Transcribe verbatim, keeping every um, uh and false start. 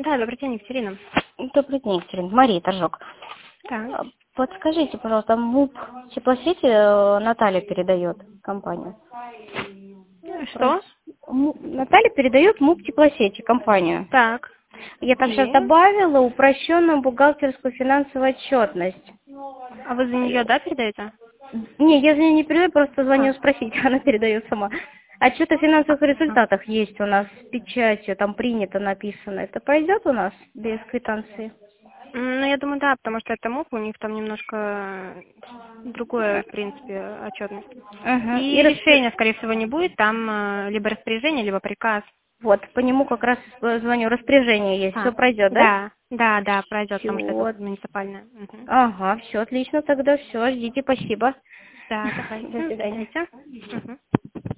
Да, добрый день, Екатерина. Добрый день, Екатерина. Мария Торжок. Так. А, Подскажите, пожалуйста, МУП теплосети э, Наталья передает компанию. Прос- Что? Му- Наталья передает МУП теплосети компанию. Так. Я там сейчас И? добавила упрощенную бухгалтерскую финансовую отчетность. А вы за нее, да, передаете? Не, я за ней не передаю, просто звоню А. спросить, она передает сама. Отчет о финансовых Ага. результатах есть у нас с печатью, там принято написано. Это пойдет у нас без квитанции? М, Ну, я думаю, да, потому что это МУП, у них там немножко другое, в принципе, отчетность. Ага. И И распри- решения, скорее всего, не будет, там э, либо распоряжение, либо приказ. Вот, по нему как раз э, звоню, распоряжение есть, все А, пройдет, да? да, да, да, пройдет, потому что это Все. муниципальное. Мгм. Ага, все отлично тогда, все, ждите, спасибо. Да, До давайте, свидания. встречайте. Мгм.